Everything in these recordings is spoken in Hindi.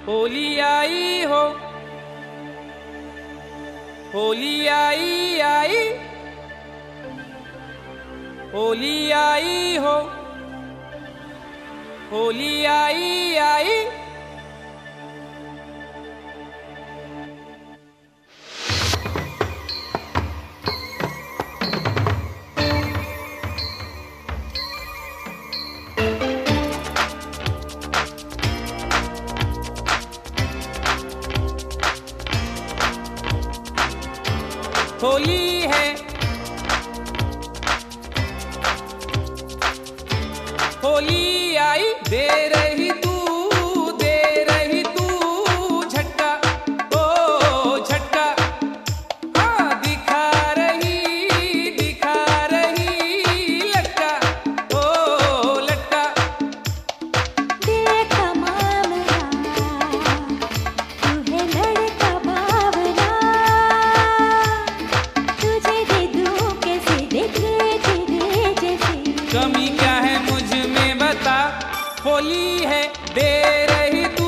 होली आई हो, होली आई आई, होली आई हो, होली आई आई। होली है, होली आई, दे रही तू झटका, ओ झटका। हाँ दिखा रही लटका, ओ लटका। देख मामला तू है लड़का बावला, तुझे दे दूं कैसे देखे तेरे जैसे। कमी क्या है मुझ में बता, होली है, दे रही तू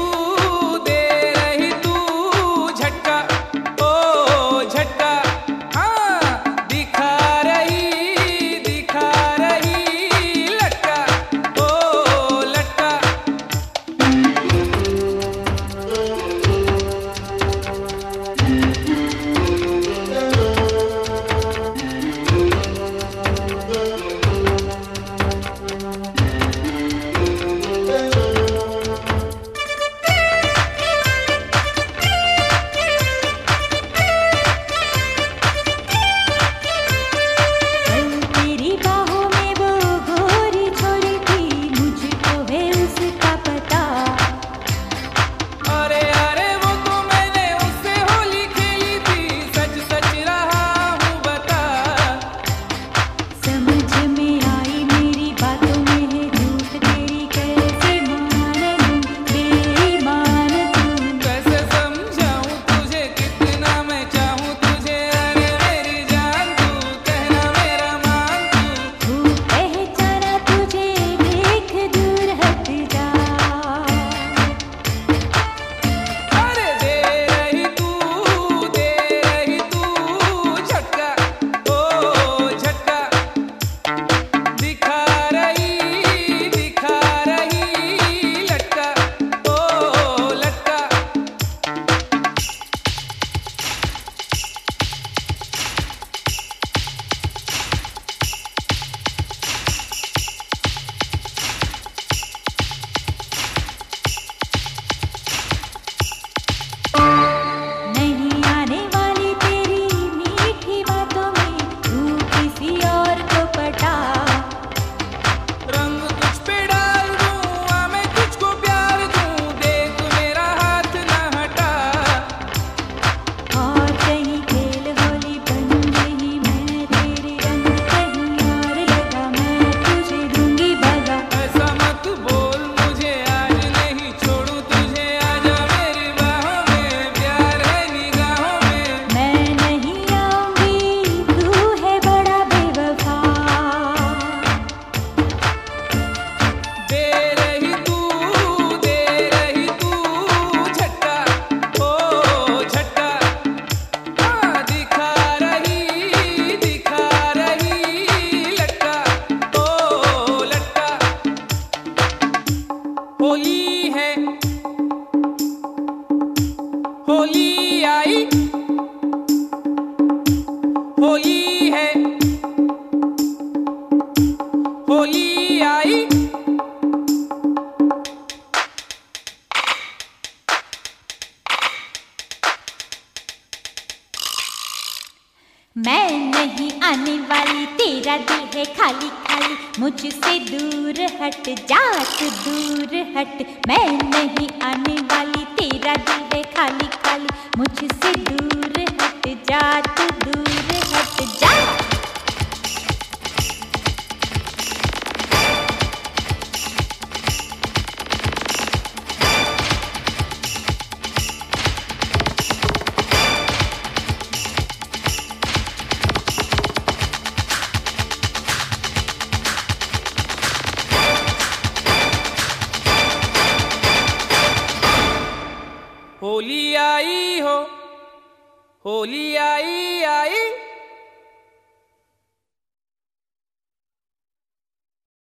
झटका, ओ झटका। हाँ दिखा रही लटका, ओ लटका। तेरी बाहों में वो गोरी छोड़ी थी, मुझको है उसका पता। अरे अरे वो तो मैंने उससे होली खेली थी, सच सच रहा हूँ बता। समझ में आई मेरी बातों में है झूठ, तेरी कैसे मान लूं बेईमान तू। कैसे समझाऊं तुझे कितना मैं चाहूं तुझे, अरे मेरी जान तू कहना मेरा मान तू। वो पहचाना तुझे देख दूर हट जा। अरे दे रही तू झटका, ओ झटका। दिखा रही लटका, ओ लटका। नहीं आने वाली तेरी मीठी बातों में तू किसी और को पटा। रंग तुझ पे डाल दूं, मैं तुझको प्यार दूं, देख मेरा हाथ न हटा। और कहीं खेल होली बन गई मैं तेरे रंग, कहीं और लगा मैं तुझे दूंगी भगा। ऐसा मत बोल मुझे, आज नहीं छोड़ूं तुझे, आजा मेरी बाहों में, प्यार है निगाहों में। मैं नहीं आऊंगी, तू है बड़ा बेवफा। दे रही तू झटका, ओ झटका। हाँ दिखा रही लटका, ओ लटका। होली है, होली आई, होली है, होली आई। मैं नहीं आने वाली, तेरा दिल है खाली खाली, मुझसे दूर हट जा तू दूर हट। मैं नहीं आने वाली, तेरा दिल है खाली खाली, मुझसे दूर हट जा तू दूर हट जा। होली आई हो, होली आई आई।